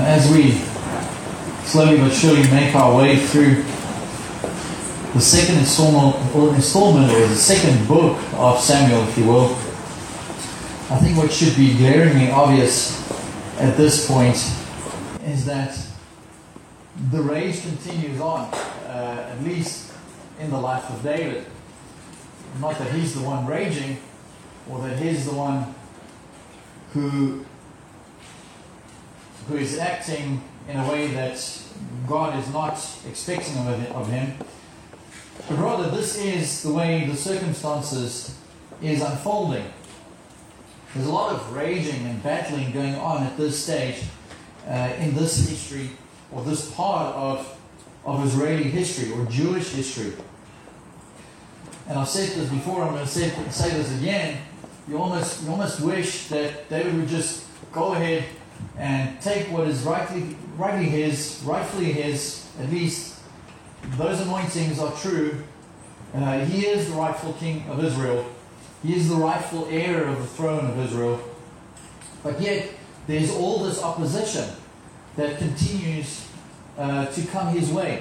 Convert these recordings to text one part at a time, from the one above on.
As we slowly but surely make our way through the second installment, or the second book of Samuel, if you will, I think what should be glaringly obvious at this point is that the rage continues on, at least in the life of David. Not that he's the one raging, or that he's the one who is acting in a way that God is not expecting of him, but rather this is the way the circumstances is unfolding. There's a lot of raging and battling going on at this stage in this history, or this part of Israeli history or Jewish history. And I've said this before, I'm going to say this again. You almost wish that David would just go ahead and take what is rightfully his, at least those anointings are true. He is the rightful king of Israel. He is the rightful heir of the throne of Israel. But yet, there's all this opposition that continues to come his way.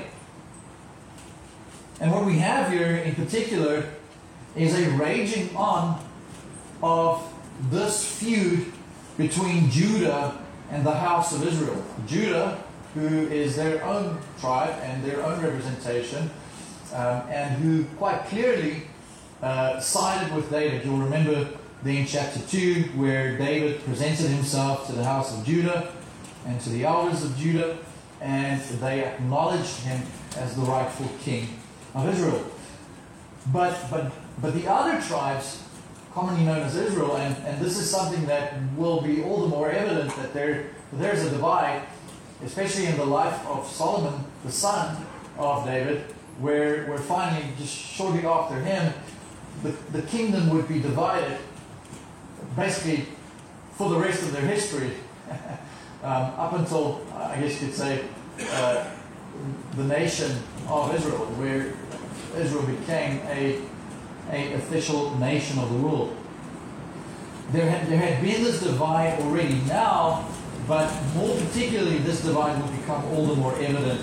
And what we have here in particular is a raging on of this feud between Judah and the house of Israel. Judah, who is their own tribe and their own representation, and who quite clearly sided with David. You'll remember there in chapter 2 where David presented himself to the house of Judah and to the elders of Judah, and they acknowledged him as the rightful king of Israel. But the other tribes, commonly known as Israel, and this is something that will be all the more evident that there's a divide, especially in the life of Solomon, the son of David, where finally, just shortly after him, the kingdom would be divided, basically for the rest of their history, up until, I guess you could say, the nation of Israel, where Israel became a official nation of the world. There had been this divide already now, but more particularly this divide will become all the more evident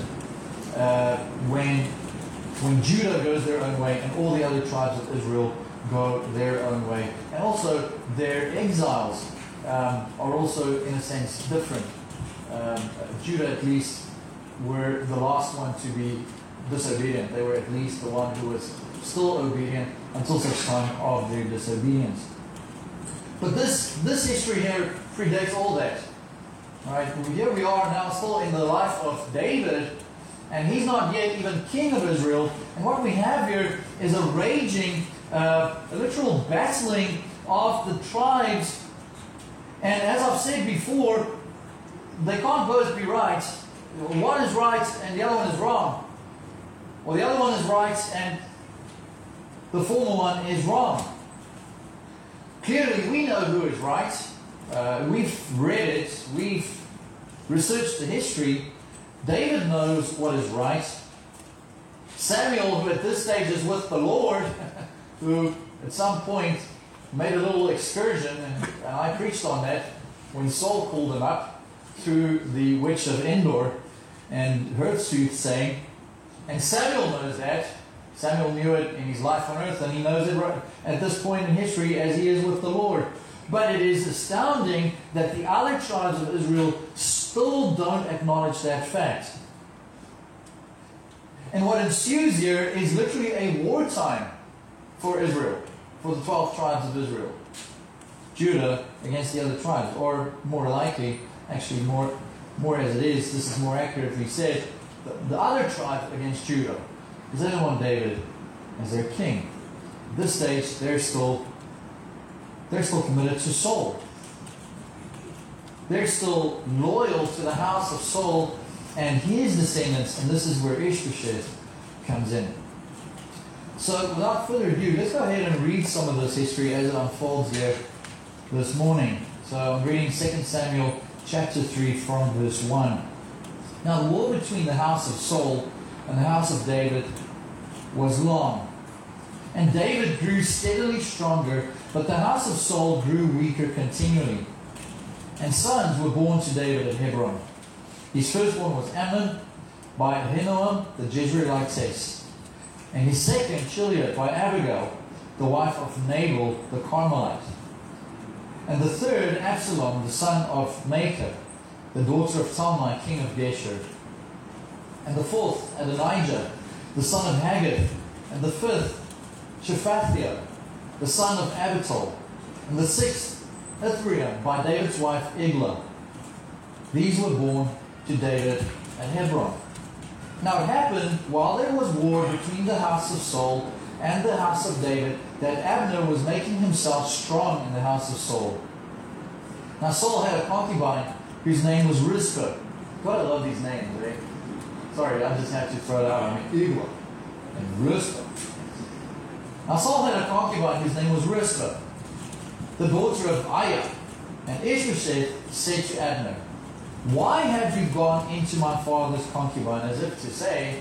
when Judah goes their own way and all the other tribes of Israel go their own way. And also their exiles are also in a sense different. Judah at least were the last one to be disobedient. They were at least the one who was still obedient until such time of their disobedience. But this history here predates all that. Right? Here we are now still in the life of David, and he's not yet even king of Israel. And what we have here is a raging, a literal battling of the tribes. And as I've said before, they can't both be right. One is right and the other one is wrong. Or the other one is right and the former one is wrong. Clearly, we know who is right. We've read it. We've researched the history. David knows what is right. Samuel, who at this stage is with the Lord, who at some point made a little excursion, and I preached on that when Saul called him up through the witch of Endor and her soothsaying. And Samuel knows that. Samuel knew it in his life on earth, and he knows it right at this point in history as he is with the Lord. But it is astounding that the other tribes of Israel still don't acknowledge that fact. And what ensues here is literally a wartime for Israel, for the 12 tribes of Israel. Judah against the other tribes, or more likely, actually more as it is, this is more accurately said, the other tribes against Judah, because they don't want David as their king. At this stage, they're still committed to Saul. They're still loyal to the house of Saul and his descendants, and this is where Ishbosheth comes in. So, without further ado, let's go ahead and read some of this history as it unfolds here this morning. So, I'm reading 2 Samuel chapter 3 from verse 1. Now, the war between the house of Saul and the house of David was long. And David grew steadily stronger, but the house of Saul grew weaker continually. And sons were born to David at Hebron. His firstborn was Amnon by Ahinoam the Jezreelitess, and his second Chileab by Abigail, the wife of Nabal the Carmelite, and the third Absalom the son of Maacah, the daughter of Talmai king of Geshur, and the fourth Adonijah the son of Haggith, and the fifth Shephathiah the son of Abital, and the sixth Ithream by David's wife Eglah. These were born to David at Hebron. Now it happened while there was war between the house of Saul and the house of David that Abner was making himself strong in the house of Saul. Now Saul had a concubine whose name was Rizpah. God, I love these names, right? Sorry, I just had to throw it out. I mean, Eglah and Rizpah. Now Saul had a concubine whose name was Rizpah, the daughter of Aiah. And Ishbosheth said to Abner, "Why have you gone into my father's concubine?" As if to say,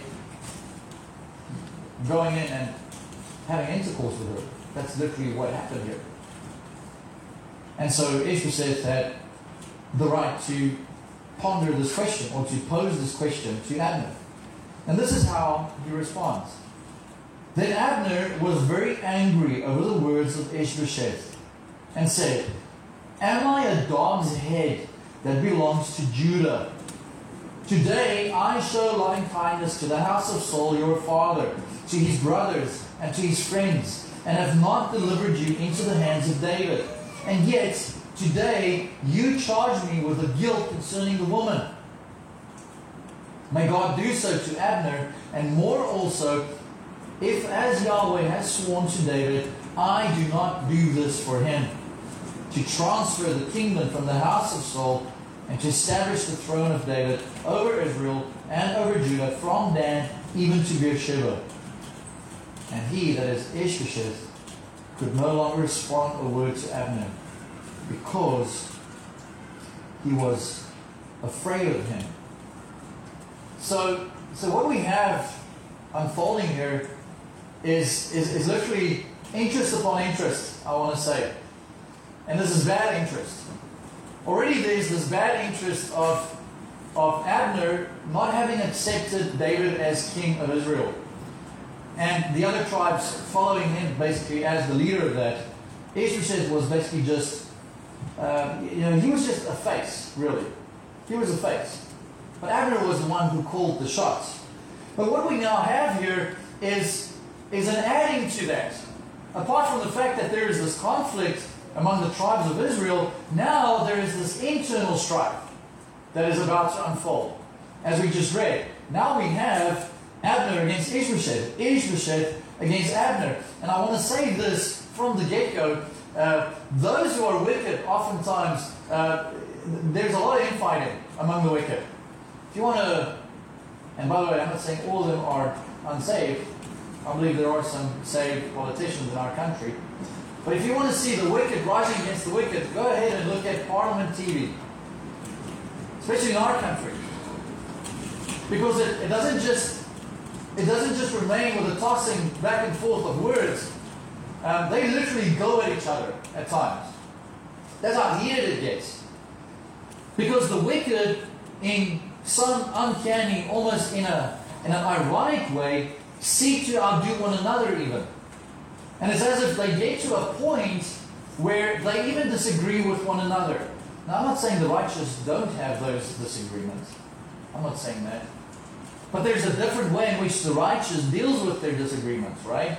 going in and having intercourse with her. That's literally what happened here. And so Ishbosheth had the right to ponder this question, or to pose this question to Abner. And this is how he responds. Then Abner was very angry over the words of Ishbosheth, and said, "Am I a dog's head that belongs to Judah? Today I show loving kindness to the house of Saul your father, to his brothers and to his friends, and have not delivered you into the hands of David. And yet today you charge me with the guilt concerning the woman. May God do so to Abner, and more also, if as Yahweh has sworn to David, I do not do this for him, to transfer the kingdom from the house of Saul, and to establish the throne of David over Israel and over Judah, from Dan even to Beersheba." And he, that is Ishbosheth, could no longer respond a word to Abner, because he was afraid of him. So what we have unfolding here is literally interest upon interest, I want to say. And this is bad interest. Already there's this bad interest of Abner not having accepted David as king of Israel, and the other tribes following him basically as the leader of that. Ishbosheth was basically just, he was just a face, really. He was a face. But Abner was the one who called the shots. But what we now have here is an adding to that. Apart from the fact that there is this conflict among the tribes of Israel, now there is this internal strife that is about to unfold. As we just read, now we have Abner against Ishbosheth, Ishbosheth against Abner. And I want to say this from the get-go. Those who are wicked, oftentimes, there's a lot of infighting among the wicked. If you want to, and by the way, I'm not saying all of them are unsaved. I believe there are some saved politicians in our country. But if you want to see the wicked rising against the wicked, go ahead and look at Parliament TV. Especially in our country. Because it doesn't just remain with a tossing back and forth of words. They literally go at each other at times. That's how heated it gets. Because the wicked, in some uncanny, almost in an ironic way, seek to outdo one another even. And it's as if they get to a point where they even disagree with one another. Now, I'm not saying the righteous don't have those disagreements. I'm not saying that. But there's a different way in which the righteous deals with their disagreements, right?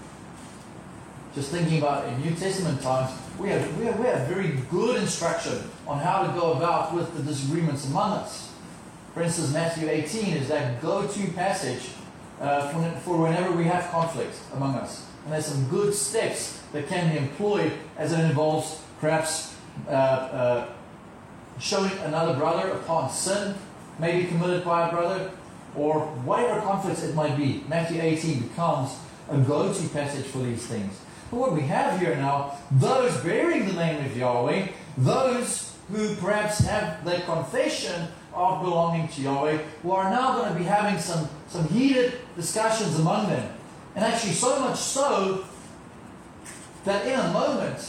Just thinking about in New Testament times, we have very good instruction on how to go about with the disagreements among us. For instance, Matthew 18 is that go-to passage for whenever we have conflict among us. And there's some good steps that can be employed as it involves perhaps showing another brother upon sin, maybe committed by a brother, or whatever conflicts it might be. Matthew 18 becomes a go-to passage for these things. But what we have here now, those bearing the name of Yahweh, those who perhaps have their confession of belonging to Yahweh, who are now going to be having some heated discussions among them. And actually so much so that in a moment,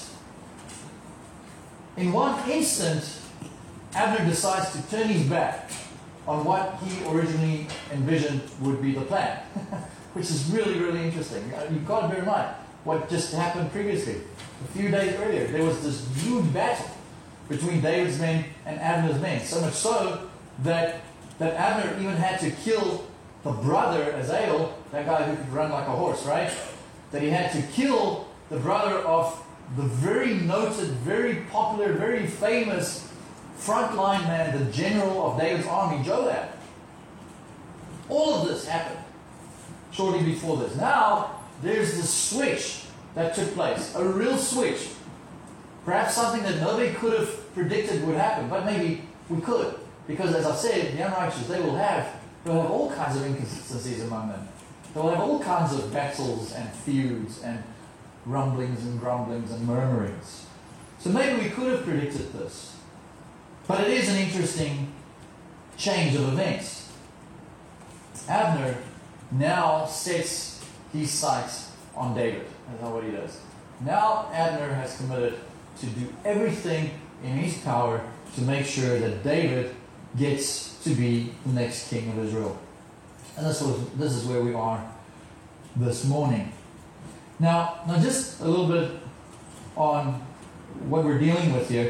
in one instant, Abner decides to turn his back on what he originally envisioned would be the plan, which is really, really interesting. You've got to bear in mind what just happened previously. A few days earlier, there was this huge battle between David's men and Abner's men, so much so that Abner even had to kill the brother, Asahel, that guy who could run like a horse, right? That he had to kill the brother of the very noted, very popular, very famous frontline man, the general of David's army, Joab. All of this happened shortly before this. Now, there's this switch that took place, a real switch. Perhaps something that nobody could have predicted would happen, but maybe we could. Because as I said, the unrighteous, they'll have all kinds of inconsistencies among them. They'll have all kinds of battles and feuds and rumblings and grumblings and murmurings. So maybe we could have predicted this. But it is an interesting change of events. Abner now sets his sights on David. That's not what he does. Now Abner has committed to do everything in his power to make sure that David gets to be the next king of Israel. And this is where we are this morning. Now just a little bit on what we're dealing with here.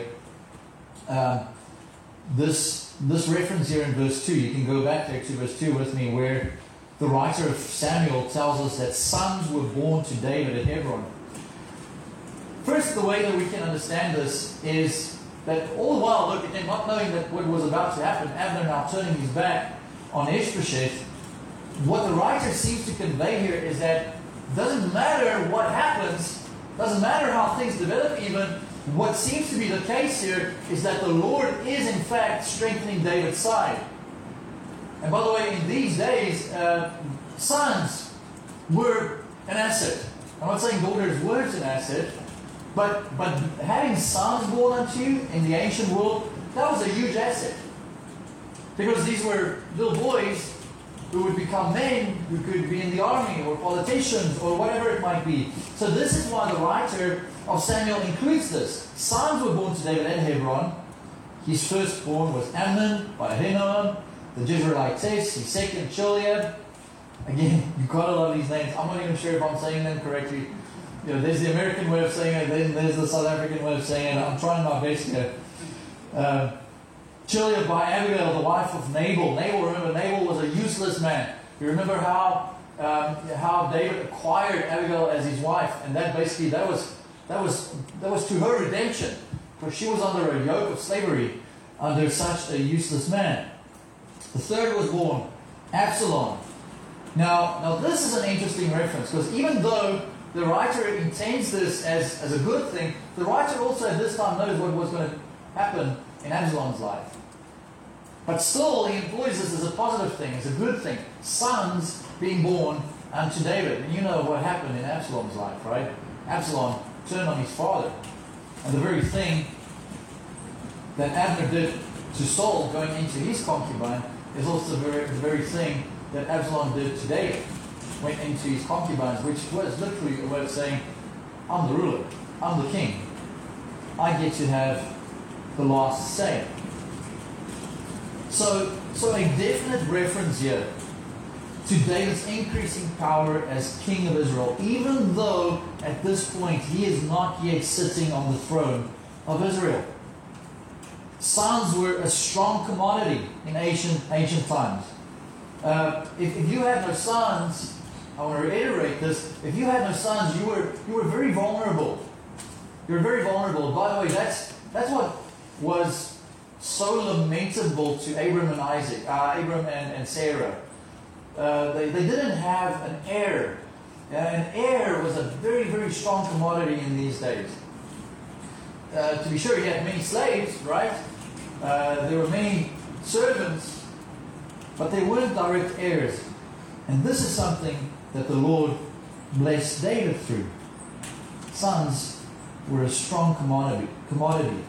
This reference here in verse 2, you can go back there to verse 2 with me, where the writer of Samuel tells us that sons were born to David at Hebron. First, the way that we can understand this is that all the while, look at him, not knowing that what was about to happen, Abner now turning his back on Ishbosheth, what the writer seems to convey here is that it doesn't matter what happens, doesn't matter how things develop even, what seems to be the case here is that the Lord is in fact strengthening David's side. And by the way, in these days, sons were an asset. I'm not saying daughters weren't an asset, but having sons born unto you in the ancient world, that was a huge asset. Because these were little boys who would become men, who could be in the army or politicians or whatever it might be. So this is why the writer of Samuel includes this. Sons were born to David at Hebron. His firstborn was Amnon by Ahinoam, the Jezreelitess. His second, Chileab. Again, you've got to love these names. I'm not even sure if I'm saying them correctly. You know, there's the American way of saying it, then there's the South African way of saying it. I'm trying my best here. Chileab by Abigail, the wife of Nabal. Remember, Nabal was a useless man. You remember how David acquired Abigail as his wife, and that was to her redemption, because she was under a yoke of slavery under such a useless man. The third was born, Absalom. Now this is an interesting reference, because even though the writer intends this as a good thing, the writer also at this time knows what was going to happen in Absalom's life. But still, he employs this as a positive thing, as a good thing. Sons being born unto David. And you know what happened in Absalom's life, right? Absalom turned on his father. And the very thing that Abner did to Saul, going into his concubine, is also the very thing that Absalom did to David. Went into his concubines, which was literally a way of saying, I'm the ruler, I'm the king. I get to have the last say. So a definite reference here to David's increasing power as king of Israel, even though at this point he is not yet sitting on the throne of Israel. Sons were a strong commodity in ancient times. If you had no sons, I want to reiterate this, if you had no sons, you were very vulnerable. You were very vulnerable. By the way, that's what was so lamentable to Abram and Isaac, Abram and Sarah. They didn't have an heir. An heir was a very, very strong commodity in these days. To be sure, he had many slaves, right? There were many servants, but they weren't direct heirs. And this is something that the Lord blessed David through. Sons were a strong commodity.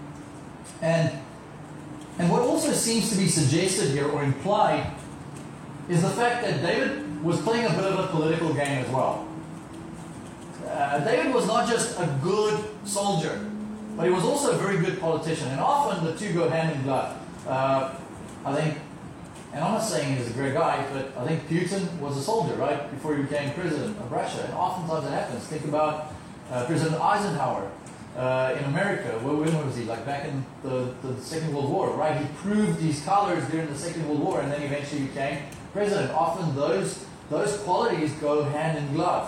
And what also seems to be suggested here or implied is the fact that David was playing a bit of a political game as well. David was not just a good soldier, but he was also a very good politician. And often the two go hand in glove. I think And I'm not saying he's a great guy, but I think Putin was a soldier, right, before he became president of Russia. And oftentimes it happens. Think about President Eisenhower in America. When was he? Like back in the Second World War, right? He proved his colors during the Second World War and then eventually became president. Often those qualities go hand in glove.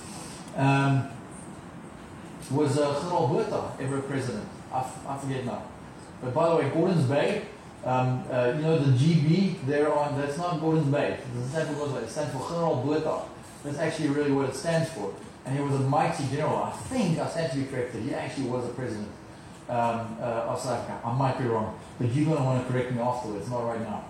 Was General Botha ever president? I forget now. But by the way, Gordons Bay, you know the GB there on, that's not Gordons Bay. It doesn't stand for Gordons Bay. It stands for General Botha. That's actually really what it stands for. And he was a mighty general. I think, I stand to be corrected, he actually was a president of South Africa. I might be wrong, but you're going to want to correct me afterwards, not right now.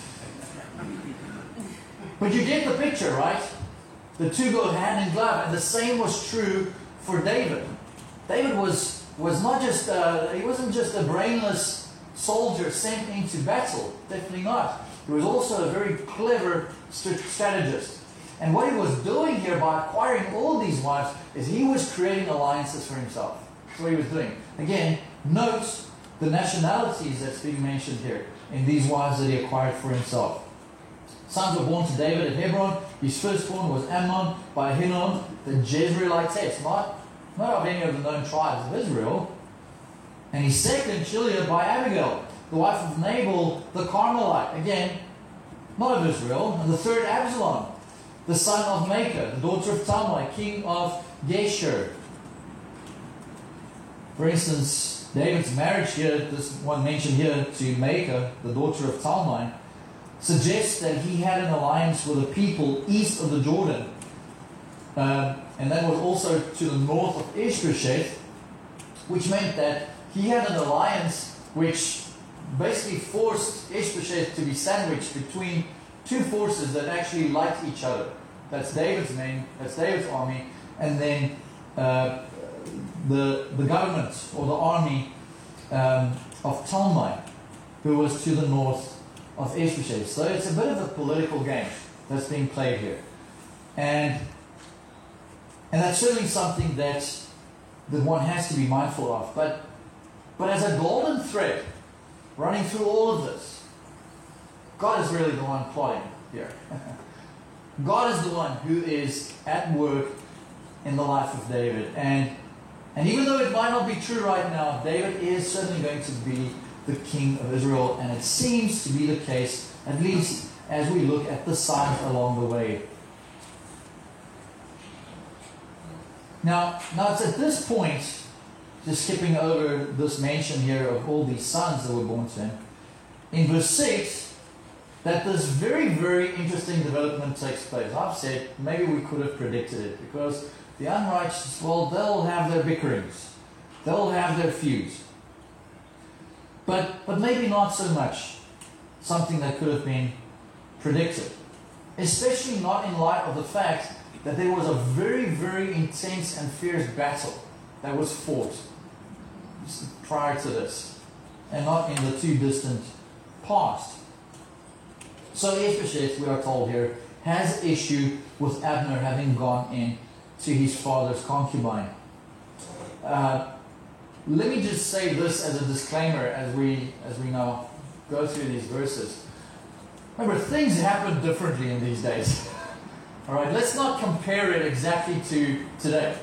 But you get the picture, right? The two go hand in glove, and the same was true for David. David was not just, he wasn't just a brainless soldier sent into battle. Definitely not. He was also a very clever strategist. And what he was doing here by acquiring all these wives is he was creating alliances for himself. That's what he was doing. Again, note the nationalities that's being mentioned here in these wives that he acquired for himself. Sons were born to David at Hebron. His firstborn was Amnon by Hinnom, the Jezreelitess, not of any of the known tribes of Israel. And his second, Chileab, by Abigail, the wife of Nabal the Carmelite. Again, not of Israel. And the third, Absalom, the son of Maacah, the daughter of Talmai, king of Geshur. For instance, David's marriage here, this one mentioned here, to Maacah, the daughter of Talmai, suggests that he had an alliance with the people east of the Jordan. And that was also to the north of Ishbosheth, which meant that he had an alliance which basically forced Ishbosheth to be sandwiched between two forces that actually liked each other. That's David's men, that's David's army, and then the government or the army of Talmai, who was to the north of Ishbosheth. So it's a bit of a political game that's being played here. And that's certainly something that one has to be mindful of. But as a golden thread running through all of this, God is really the one plotting here. God is the one who is at work in the life of David. And even though it might not be true right now, David is certainly going to be the king of Israel. And it seems to be the case, at least as we look at the signs along the way. Now it's at this point, just skipping over this mention here of all these sons that were born to him, in verse 6, that this very, very interesting development takes place. I've said maybe we could have predicted it, because the unrighteous, well, they'll have their bickerings, they'll have their feuds, but maybe not so much something that could have been predicted, especially not in light of the fact that there was a very, very intense and fierce battle that was fought prior to this, and not in the too distant past. So Ishbosheth, we are told here, has issue with Abner having gone in to his father's concubine. Let me just say this as a disclaimer as we now go through these verses. Remember, things happen differently in these days. All right, let's not compare it exactly to today.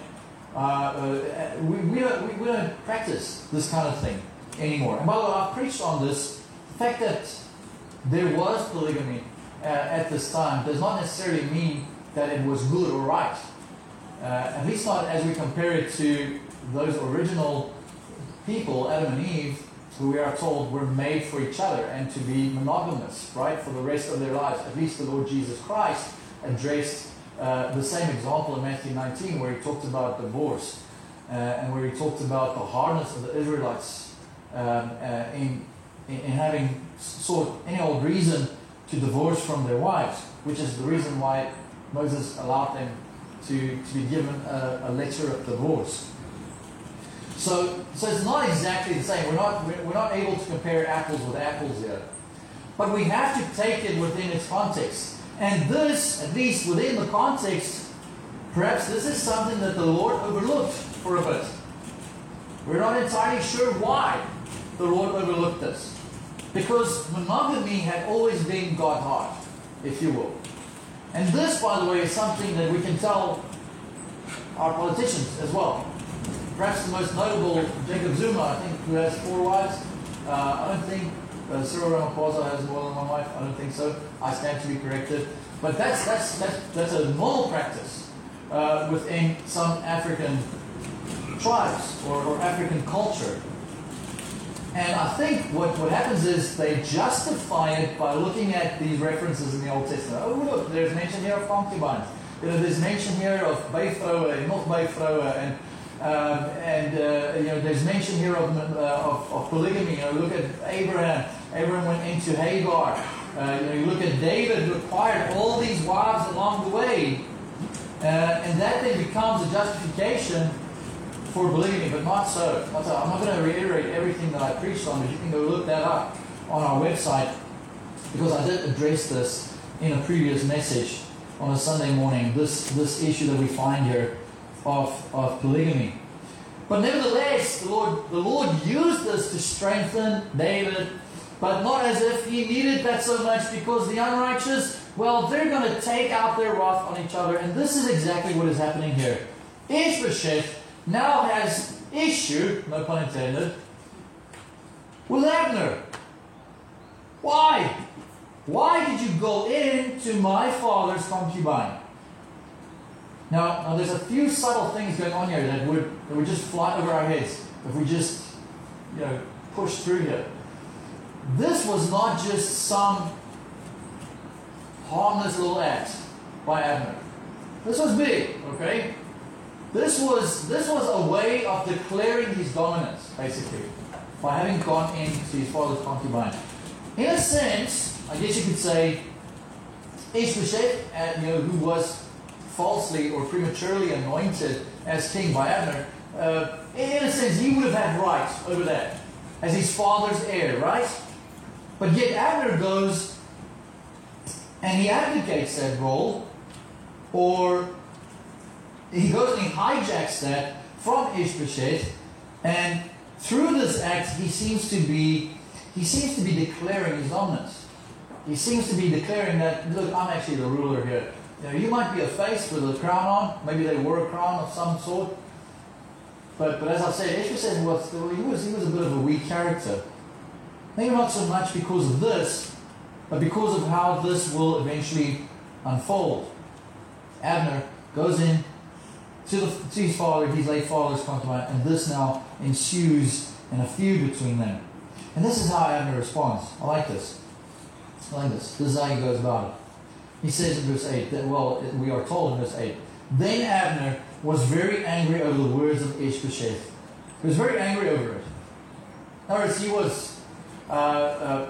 We don't practice this kind of thing anymore. And by the way, I've preached on this. The fact that there was polygamy at this time does not necessarily mean that it was good or right. At least not as we compare it to those original people, Adam and Eve, who we are told were made for each other and to be monogamous, right, for the rest of their lives. At least the Lord Jesus Christ addressed the same example in Matthew 19, where he talked about divorce and where he talked about the hardness of the Israelites in having sought any old reason to divorce from their wives, which is the reason why Moses allowed them to be given a letter of divorce. So it's not exactly the same. We're not able to compare apples with apples here, but we have to take it within its context. And this, at least within the context, perhaps this is something that the Lord overlooked for a bit. We're not entirely sure why the Lord overlooked this. Because monogamy had always been God's heart, if you will. And this, by the way, is something that we can tell our politicians as well. Perhaps the most notable, Jacob Zuma, I think, who has 4 wives. I don't think Cyril Ramaphosa has more than 1 wife. I don't think so. I stand to be corrected. But that's a normal practice within some African tribes or African culture. And I think what happens is they justify it by looking at these references in the Old Testament. Oh, look, there's mention here of concubines. There's mention here of Bayfroe and not Bayfroe, and there's mention here of polygamy. Look at Abraham. Abraham went into Hagar. You look at David, who acquired all these wives along the way, and that then becomes a justification for polygamy, but not so. I'm not going to reiterate everything that I preached on, but you can go look that up on our website, because I did address this in a previous message on a Sunday morning, this issue that we find here of polygamy. But nevertheless, the Lord used this to strengthen David, but not as if he needed that so much, because the unrighteous, well, they're going to take out their wrath on each other. And this is exactly what is happening here. Ishbosheth now has issue, no pun intended, with Abner. Why? Why did you go into my father's concubine? Now there's a few subtle things going on here that would just fly over our heads if we just push through here. This was not just some harmless little act by Abner. This was big, okay? This was a way of declaring his dominance, basically, by having gone into his father's concubine. In a sense, I guess you could say, Ishbosheth, who was falsely or prematurely anointed as king by Abner, in a sense, he would have had rights over that as his father's heir, right? But yet Abner goes and he abdicates that role, or he goes and he hijacks that from Ishbosheth, and through this act he seems to be declaring his dominance. He seems to be declaring that, look, I'm actually the ruler here. You might be a face with a crown on. Maybe they wore a crown of some sort. But as I said, Ishbosheth he was a bit of a weak character. Maybe not so much because of this, but because of how this will eventually unfold. Abner goes in to his father, his late father's concubine, and this now ensues in a feud between them. And this is how Abner responds. I like this. This is how he goes about it. He says in verse 8, we are told in verse 8, then Abner was very angry over the words of Ishbosheth. He was very angry over it. In other words, he was, I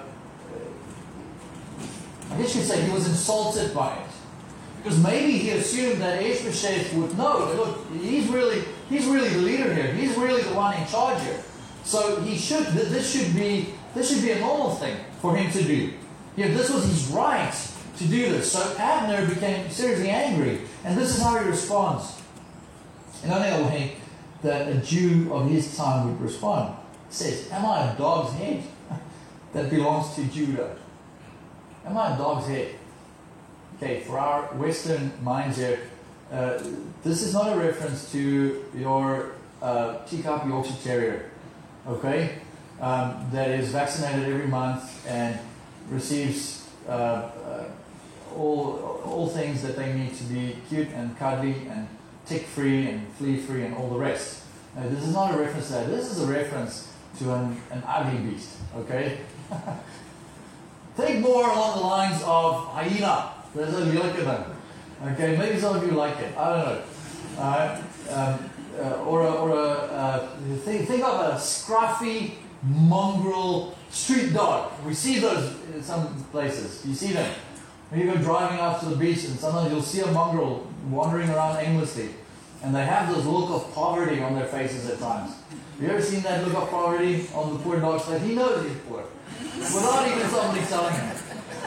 guess you could say he was insulted by it. Because maybe he assumed that Ishbosheth would know, look, he's really the leader here. He's really the one in charge here. So this should be a normal thing for him to do. This was his right to do this. So Abner became seriously angry. And this is how he responds. In only a way that a Jew of his time would respond. He says, am I a dog's head that belongs to Judah? Am I a dog's head? Okay, for our Western minds here, this is not a reference to your teacup Yorkshire Terrier, okay, that is vaccinated every month and receives all things that they need to be cute and cuddly and tick-free and flea-free and all the rest. Now, this is not a reference to that. This is a reference to an ugly beast, okay? Think more along the lines of hyena. There's a look at them. Okay, maybe some of you like it. I don't know. Think of a scruffy, mongrel street dog. We see those in some places. You see them. When you go driving out to the beach, and sometimes you'll see a mongrel wandering around aimlessly, and they have this look of poverty on their faces at times. Have you ever seen that look of poverty on the poor dog's face? He knows he's poor, without even somebody telling him.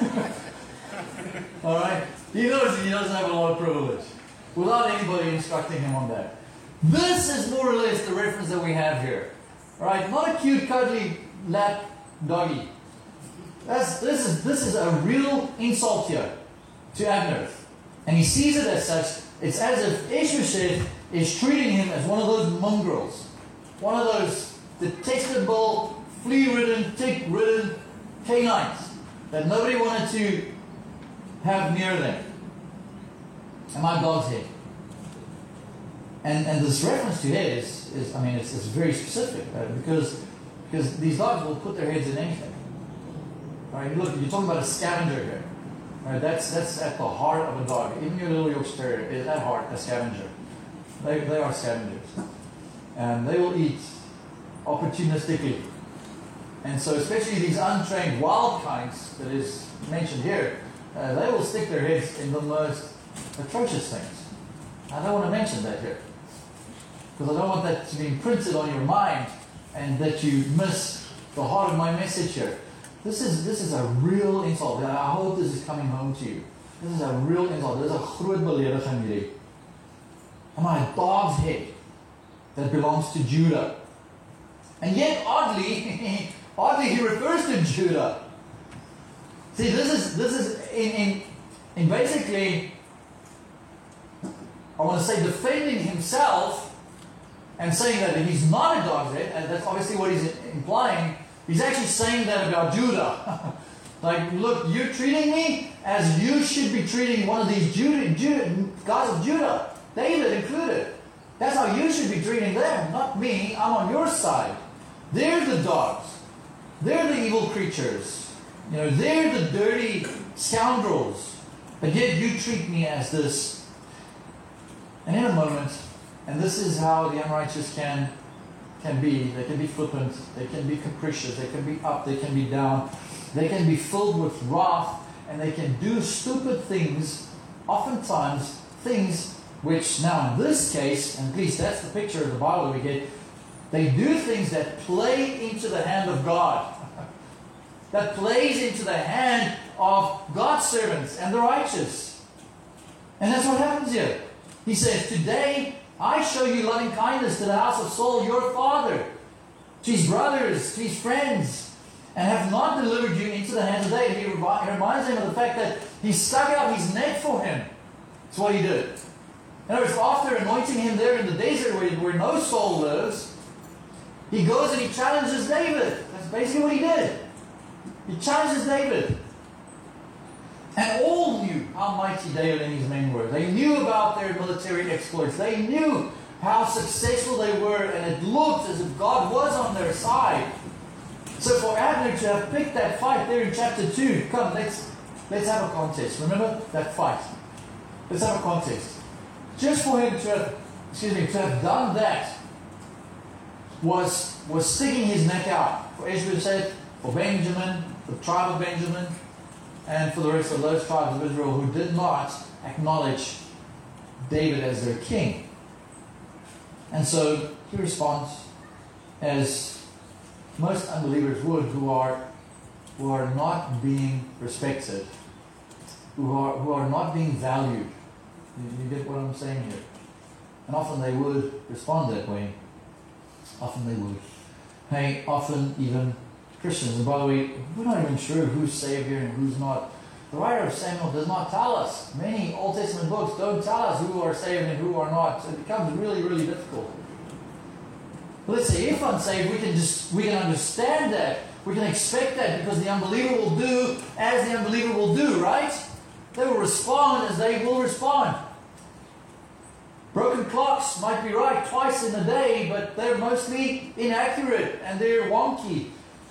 Alright? He knows he doesn't have a lot of privilege, without anybody instructing him on that. This is more or less the reference that we have here. Alright? Not a cute, cuddly lap doggy. This is a real insult here to Abner. And he sees it as such. It's as if Ishbosheth is treating him as one of those mongrels. One of those detestable, flea-ridden, tick-ridden canines that nobody wanted to have near them. And my dog's head. And this reference to head is I mean, it's very specific because these dogs will put their heads in anything. All right, look, you're talking about a scavenger here. All right, that's at the heart of a dog. Even your little Yorkshire Terrier is at heart a scavenger. They are scavengers. And they will eat opportunistically. And so especially these untrained wild kinds that is mentioned here, they will stick their heads in the most atrocious things. I don't want to mention that here. Because I don't want that to be imprinted on your mind and that you miss the heart of my message here. This is a real insult. I hope this is coming home to you. This is a real insult. This is a groot belediging hierdie. And my dog's head that belongs to Judah. And yet, oddly, he refers to Judah. See, this is in basically, I want to say, defending himself and saying that he's not a dog's head, and that's obviously what he's implying. He's actually saying that about Judah. Like, look, you're treating me as you should be treating one of these guys of Judah, David included. That's how you should be treating them, not me. I'm on your side. They're the dogs. They're the evil creatures. You know, they're the dirty scoundrels. But yet you treat me as this. And in a moment, and this is how the unrighteous can be. They can be flippant. They can be capricious. They can be up. They can be down. They can be filled with wrath. And they can do stupid things. Oftentimes, things which now in this case, and at least that's the picture of the Bible that we get, they do things that play into the hand of God. That plays into the hand of God's servants and the righteous. And that's what happens here. He says, today I show you loving kindness to the house of Saul, your father, to his brothers, to his friends, and have not delivered you into the hands of David. He reminds him of the fact that he stuck out his neck for him. That's what he did. In other words, after anointing him there in the desert where no soul lives, he goes and he challenges David. That's basically what he did. He challenges David. And all knew how mighty David and his men were. They knew about their military exploits. They knew how successful they were, and it looked as if God was on their side. So for Abner to have picked that fight there in chapter 2, come, let's have a contest. Remember that fight? Let's have a contest. Just for him to have done that was sticking his neck out. For Ishbosheth, for Benjamin, for the tribe of Benjamin, and for the rest of those tribes of Israel who did not acknowledge David as their king. And so he responds as most unbelievers would, who are not being respected, who are not being valued. You get what I'm saying here? And often they would respond that way. Often they would. Hey, often even Christians. And by the way, we're not even sure who's saved here and who's not. The writer of Samuel does not tell us. Many Old Testament books don't tell us who are saved and who are not. So it becomes really, really difficult. But let's say if unsaved, we can understand that. We can expect that because the unbeliever will do as the unbeliever will do, right? They will respond as they will respond. Broken clocks might be right twice in a day, but they're mostly inaccurate and they're wonky.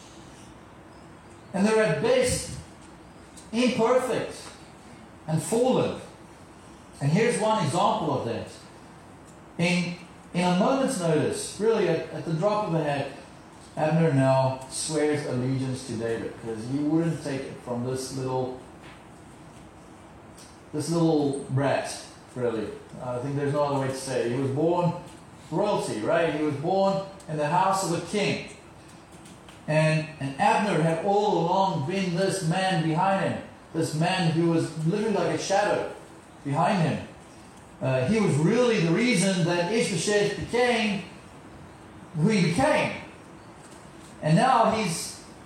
And they're at best imperfect and fallen. And here's one example of that. In a moment's notice, really at the drop of a hat, Abner now swears allegiance to David because he wouldn't take it from this little brat, really. I think there's no other way to say it. He was born royalty, right? He was born in the house of a king. And Abner had all along been this man behind him. This man who was literally like a shadow behind him. He was really the reason that Ishbosheth became who he became. And now he's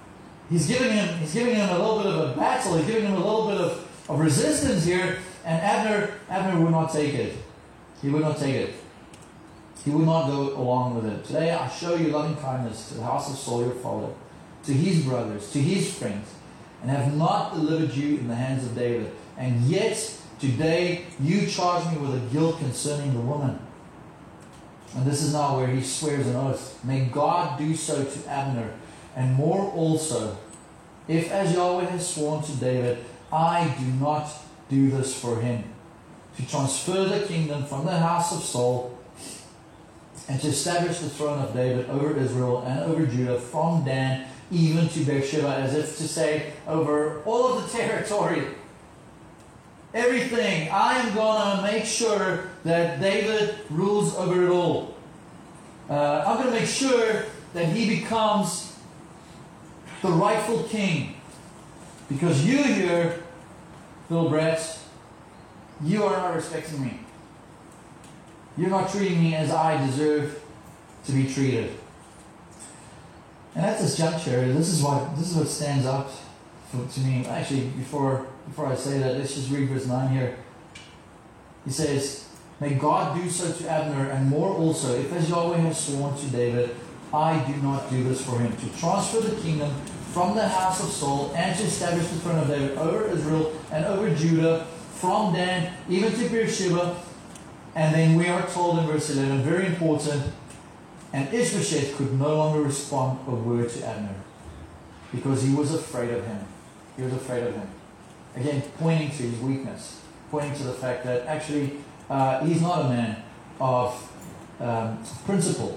he's giving him a little bit of a battle. He's giving him a little bit of resistance here. And Abner would not take it. He would not take it. He would not go along with it. Today I show you loving kindness to the house of Saul your father, to his brothers, to his friends, and have not delivered you in the hands of David. And yet today you charge me with a guilt concerning the woman. And this is now where he swears an oath. May God do so to Abner, and more also, if as Yahweh has sworn to David, I do not do this for him, to transfer the kingdom from the house of Saul, and to establish the throne of David over Israel and over Judah, from Dan even to Beersheba, as if to say, over all of the territory, everything, I am going to make sure that David rules over it all. I'm going to make sure that he becomes the rightful king. Because you here, little brats, you are not respecting me. You're not treating me as I deserve to be treated. And at this juncture, this is what stands out to me. Actually, before I say that, let's just read verse 9 here. He says, may God do so to Abner, and more also, if as Yahweh has sworn to David, I do not do this for him, to transfer the kingdom from the house of Saul, and to establish the throne of David over Israel and over Judah, from Dan even to Beersheba. And then we are told in verse 11, very important, and Ishbosheth could no longer respond a word to Abner, because he was afraid of him. He was afraid of him. Again, pointing to his weakness, pointing to the fact that actually he's not a man of principle.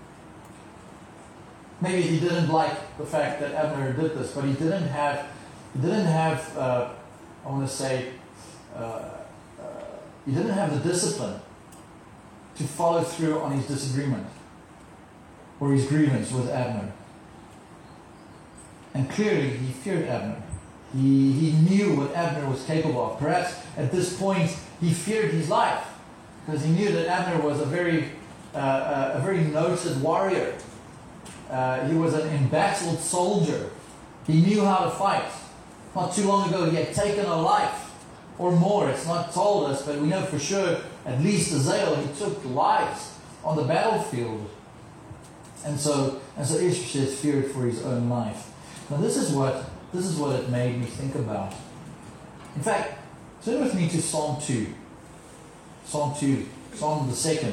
Maybe he didn't like the fact that Abner did this, but he didn't have he didn't have the discipline to follow through on his disagreement or his grievance with Abner. And clearly he feared Abner. He knew what Abner was capable of. Perhaps at this point he feared his life, because he knew that Abner was a very noted warrior. He was an embattled soldier. He knew how to fight. Not too long ago he had taken a life or more. It's not told us, but we know for sure, at least Azael, he took lives on the battlefield. And so Ishbosheth feared for his own life. Now this is what it made me think about. In fact, turn with me to Psalm 2. Psalm the second.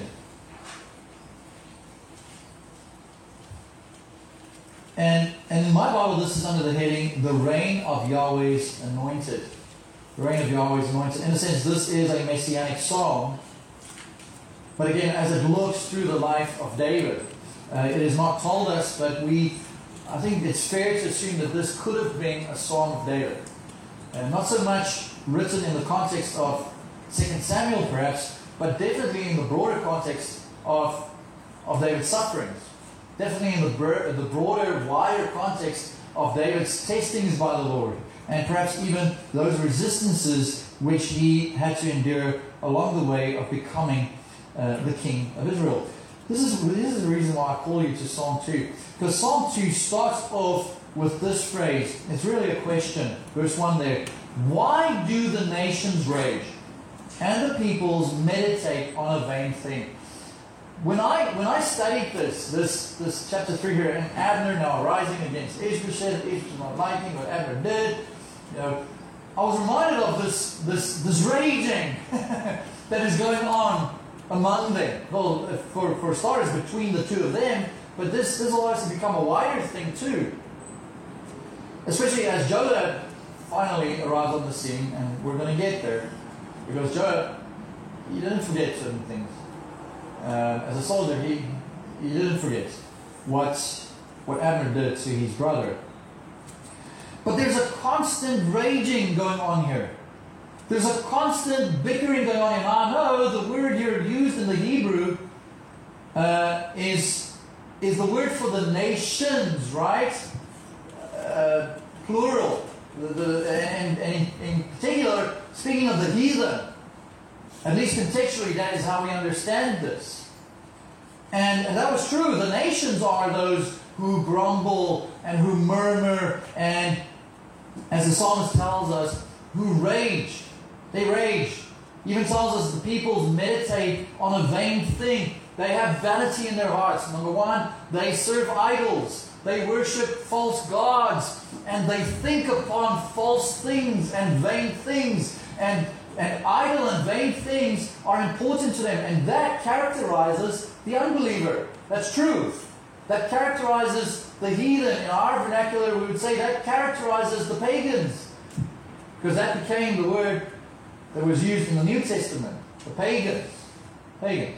And in my Bible, this is under the heading, the reign of Yahweh's anointed. The reign of Yahweh's anointed. In a sense, this is a messianic song. But again, as it looks through the life of David, it is not told us, but I think it's fair to assume that this could have been a song of David. Not so much written in the context of 2 Samuel perhaps, but definitely in the broader context of David's sufferings. Definitely in the broader, wider context of David's testings by the Lord, and perhaps even those resistances which he had to endure along the way of becoming the king of Israel. This is the reason why I call you to Psalm 2. Because Psalm 2 starts off with this phrase. It's really a question. Verse 1 there. Why do the nations rage, and the peoples meditate on a vain thing? When I studied this chapter 3 here, and Abner now rising against Ishbosheth not liking what Abner did, I was reminded of this raging that is going on among them. Well, for starters, between the two of them, but this will also become a wider thing too. Especially as Joab finally arrives on the scene, and we're going to get there, because Joab, he didn't forget certain things. As a soldier, he didn't forget what Abner did to his brother. But there's a constant raging going on here. There's a constant bickering going on. And I know the word here used in the Hebrew is the word for the nations, right? Plural. And in particular, speaking of the heathen. At least contextually, that is how we understand this. And that was true. The nations are those who grumble and who murmur, and as the psalmist tells us, who rage. They rage. Even tells us the peoples meditate on a vain thing. They have vanity in their hearts. Number one, they serve idols. They worship false gods. And they think upon false things and vain things. And idle and vain things are important to them. And that characterizes the unbeliever. That's truth. That characterizes the heathen. In our vernacular, we would say that characterizes the pagans. Because that became the word that was used in the New Testament. The pagans. Pagans.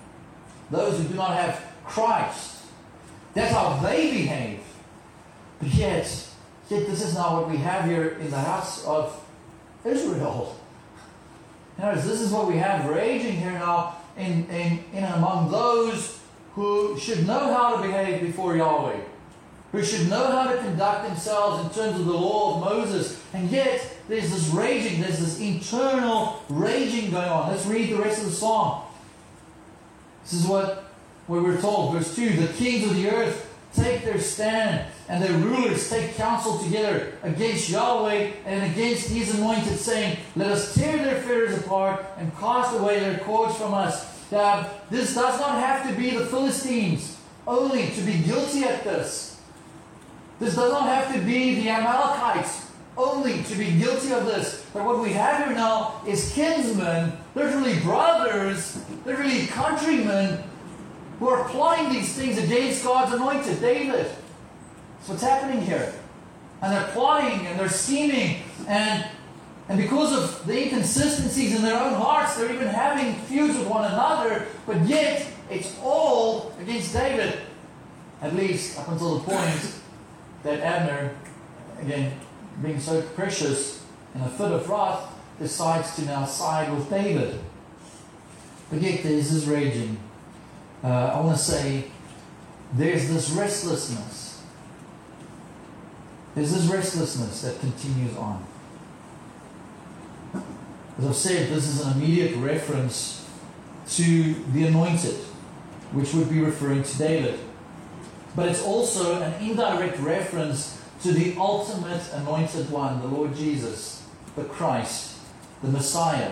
Those who do not have Christ. That's how they behave. But yet this is not what we have here in the house of Israel. Notice, this is what we have raging here now in among those who should know how to behave before Yahweh, who should know how to conduct themselves in terms of the law of Moses. And yet, there's this raging, there's this internal raging going on. Let's read the rest of the psalm. This is what we're told. Verse 2, the kings of the earth take their stand, and their rulers take counsel together against Yahweh and against His anointed, saying, let us tear their fetters apart and cast away their cords from us. This does not have to be the Philistines only to be guilty at this. This does not have to be the Amalekites only to be guilty of this. But what we have here now is kinsmen, literally brothers, literally countrymen, who are plotting these things against God's anointed, David. That's what's happening here. And they're plotting and they're scheming. And because of the inconsistencies in their own hearts, they're even having feuds with one another. But yet, it's all against David. At least up until the point that Abner, again, being so precious in a fit of wrath, decides to now side with David. But yet there's this raging. I want to say there's this restlessness. There's this restlessness that continues on. As I've said, this is an immediate reference to the anointed, which would be referring to David. But it's also an indirect reference to the ultimate anointed one, the Lord Jesus, the Christ, the Messiah.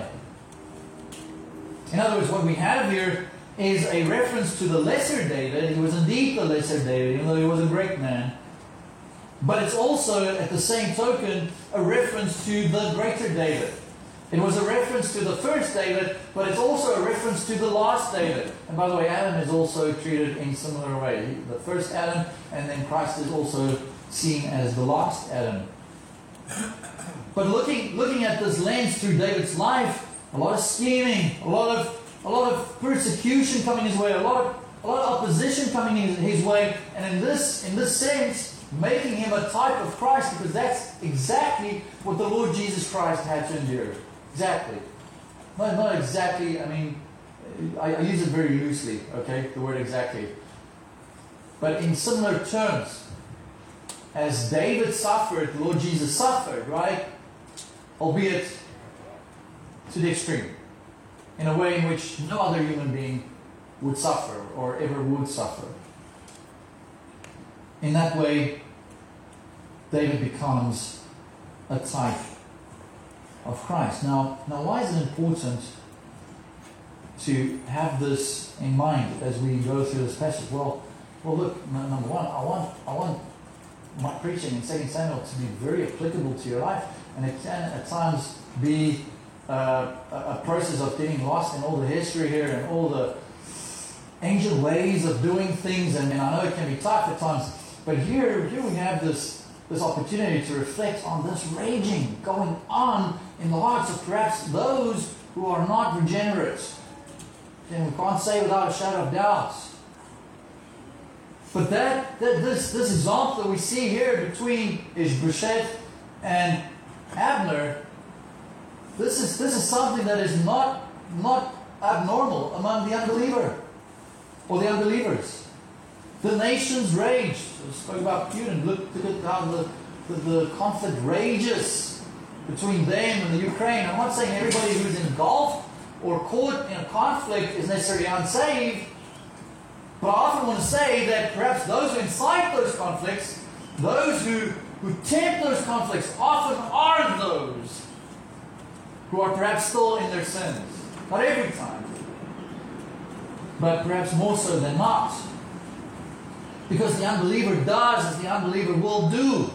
In other words, what we have here is a reference to the lesser David. He was indeed the lesser David, even though he was a great man. But it's also, at the same token, a reference to the greater David. It was a reference to the first David, but it's also a reference to the last David. And by the way, Adam is also treated in a similar way. The first Adam, and then Christ is also seen as the last Adam. But looking at this lens through David's life, a lot of scheming, a lot of persecution coming his way, a lot of opposition coming his way, and in this sense, making him a type of Christ, because that's exactly what the Lord Jesus Christ had to endure. Exactly. Not exactly, I mean, I use it very loosely, okay, the word exactly. But in similar terms, as David suffered, the Lord Jesus suffered, right? Albeit to the extreme. In a way in which no other human being would suffer or ever would suffer. In that way, David becomes a type of Christ. Now why is it important to have this in mind as we go through this passage? Well, look, number one, I want my preaching in 2 Samuel to be very applicable to your life, and it can at times be a process of getting lost in all the history here and all the ancient ways of doing things, and I know it can be tough at times, but here we have this opportunity to reflect on this raging going on in the hearts of perhaps those who are not regenerate. And we can't say without a shadow of doubt. But this example that we see here between Ishbosheth and Abner, this is something that is not abnormal among the unbeliever or the unbelievers. The nations rage. We spoke about Putin. Look at how the conflict rages between them and the Ukraine. I'm not saying everybody who's engulfed or caught in a conflict is necessarily unsaved, But I often want to say that perhaps those who incite those conflicts, those who tempt those conflicts, often are those who are perhaps still in their sins. Not every time, but perhaps more so than not. Because the unbeliever does as the unbeliever will do.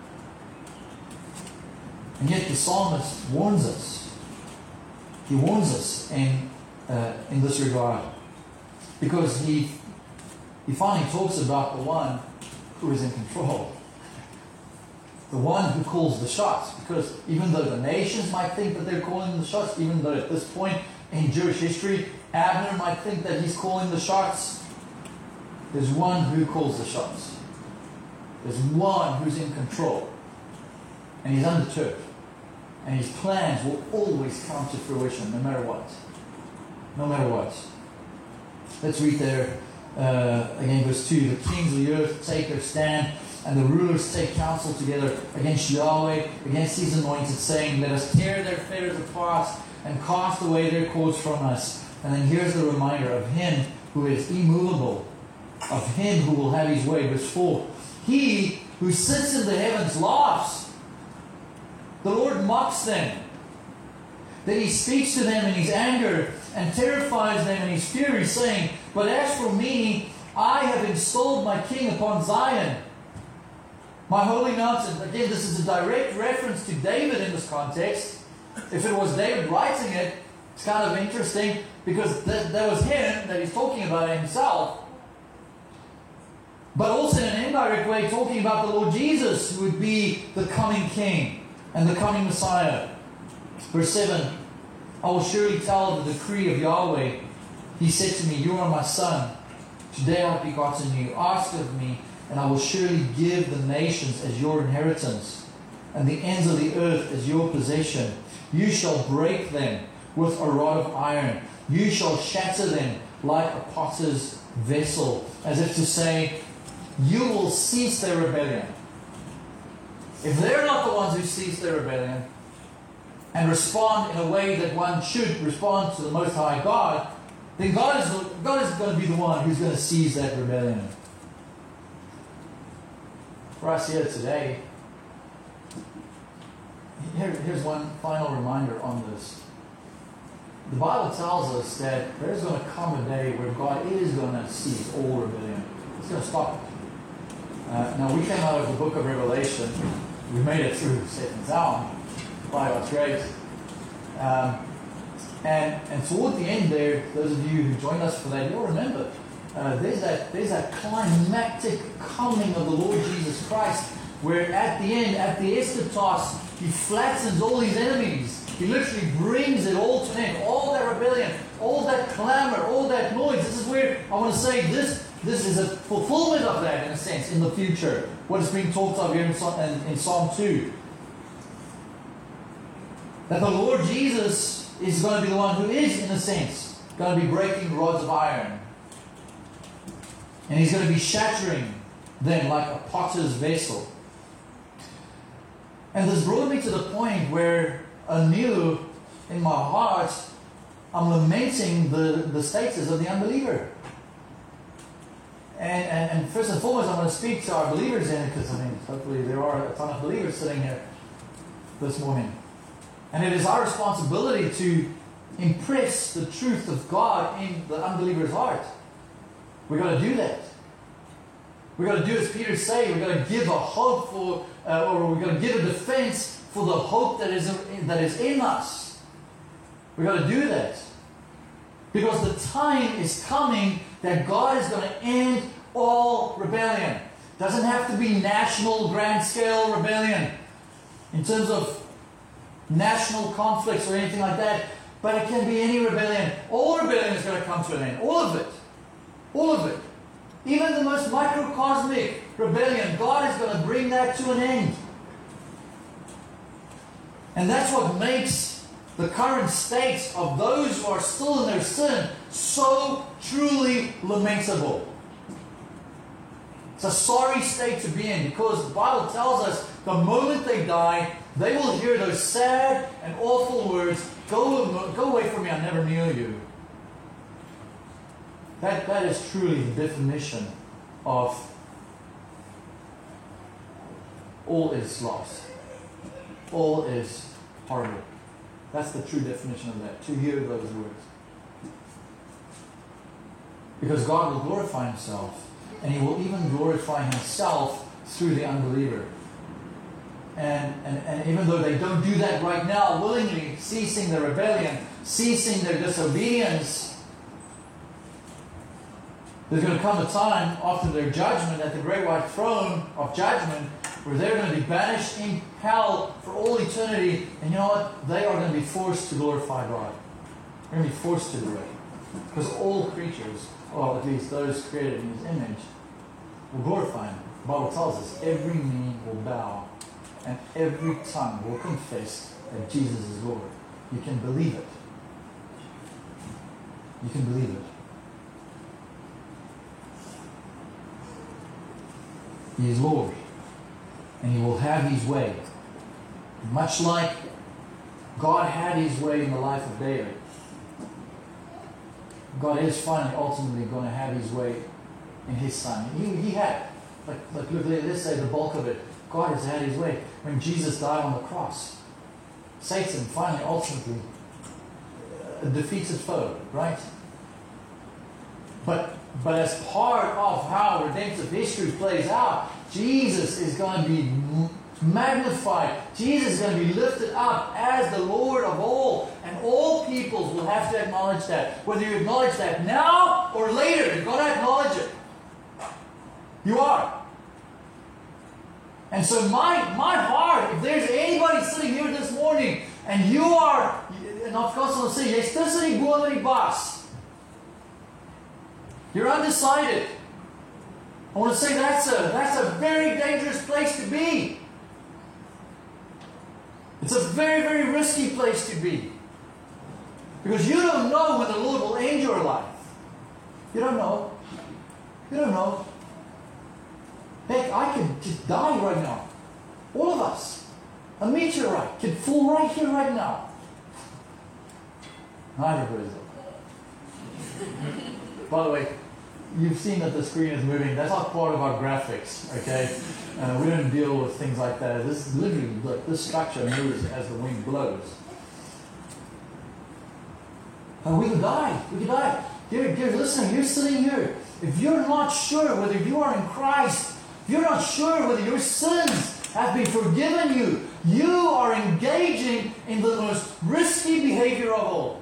And yet the psalmist warns us. He warns us in this regard. Because he finally talks about the one who is in control. The one who calls the shots. Because even though the nations might think that they're calling the shots, even though at this point in Jewish history, Abner might think that he's calling the shots, there's one who calls the shots. There's one who's in control. And he's undeterred. And his plans will always come to fruition, no matter what. No matter what. Let's read there again, verse 2. The kings of the earth take their stand, and the rulers take counsel together against Yahweh, against His anointed, saying, let us tear their fetters apart and cast away their cords from us. And then here's the reminder of Him who is immovable, of Him who will have His way. Verse 4. He who sits in the heavens laughs. The Lord mocks them. Then He speaks to them in His anger and terrifies them in His fury, saying, but as for me, I have installed my king upon Zion, my holy mountain. Again, this is a direct reference to David in this context. If it was David writing it, it's kind of interesting because that was him that he's talking about himself. But also in an indirect way talking about the Lord Jesus, who would be the coming king and the coming Messiah. Verse 7, I will surely tell of the decree of Yahweh. He said to me, you are my son. Today I have begotten you. Ask of me, and I will surely give the nations as your inheritance, and the ends of the earth as your possession. You shall break them with a rod of iron. You shall shatter them like a potter's vessel. As if to say, you will cease their rebellion. If they're not the ones who cease their rebellion and respond in a way that one should respond to the Most High God, then God is going to be the one who's going to seize that rebellion. For us here today, here's one final reminder on this. The Bible tells us that there's going to come a day where God is going to seize all rebellion. He's going to stop it. Now, we came out of the book of Revelation. We made it through Satan's Town by God's grace. And toward the end there, those of you who joined us for that, you'll remember there's that climactic coming of the Lord Jesus Christ, where at the end, at the eschatos, He flattens all His enemies. He literally brings it all to an end. All that rebellion, all that clamor, all that noise. This is where I want to say this is a fulfillment of that, in a sense, in the future. What is being talked of here in Psalm 2. That the Lord Jesus is going to be the one who is, in a sense, going to be breaking rods of iron. And He's going to be shattering them like a potter's vessel. And this brought me to the point where anew in my heart, I'm lamenting the status of the unbeliever. And first and foremost, I want to speak to our believers in it, because hopefully there are a ton of believers sitting here this morning. And it is our responsibility to impress the truth of God in the unbeliever's heart. We've got to do that. We've got to do as Peter said. We've got to give a hope for, or we've got to give a defense for the hope that is in us. We've got to do that. Because the time is coming that God is going to end all rebellion. It doesn't have to be national, grand scale rebellion in terms of national conflicts or anything like that. But it can be any rebellion. All rebellion is going to come to an end. All of it. All of it. Even the most microcosmic rebellion, God is going to bring that to an end. And that's what makes the current state of those who are still in their sin so truly lamentable. It's a sorry state to be in, because the Bible tells us the moment they die, they will hear those sad and awful words, go away from me, I never knew you. That is truly the definition of all is lost. All is horrible. That's the true definition of that, to hear those words. Because God will glorify Himself, and He will even glorify Himself through the unbeliever. And even though they don't do that right now, willingly ceasing their rebellion, ceasing their disobedience, there's going to come a time after their judgment at the great white throne of judgment where they're going to be banished in hell for all eternity. And you know what? They are going to be forced to glorify God. They're going to be forced to do it. Because all creatures, or at least those created in His image, will glorify Him. The Bible tells us every knee will bow and every tongue will confess that Jesus is Lord. You can believe it. You can believe it. He is Lord. And He will have His way. Much like God had His way in the life of David. God is finally, ultimately going to have His way in His Son. He had. Look, let's say the bulk of it. God has had His way. When Jesus died on the cross, Satan finally, ultimately, a defeated foe, right? But as part of how redemptive history plays out, Jesus is going to be magnified. Jesus is going to be lifted up as the Lord of all. And all peoples will have to acknowledge that. Whether you acknowledge that now or later, you've got to acknowledge it. You are. And so my heart, if there's anybody sitting here this morning, and you are, and of course I'll say, jy's tussen die boom en die bas. You're undecided. I want to say that's a very dangerous place to be. It's a very, very risky place to be. Because you don't know when the Lord will end your life. You don't know. You don't know. Heck, I could just die right now. All of us. A meteorite could fall right here, right now. Not everybody's up. By the way, you've seen that the screen is moving. That's not part of our graphics, okay? We don't deal with things like that. This is literally, look, this structure moves as the wind blows. And we could die. We could die. Here, listen, you're sitting here. If you're not sure whether you are in Christ, if you're not sure whether your sins have been forgiven you, you are engaging in the most risky behavior of all.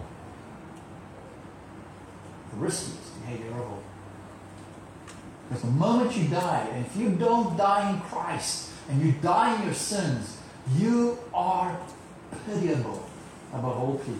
The riskiest behavior of all. Because the moment you die, and if you don't die in Christ, and you die in your sins, you are pitiable above all people.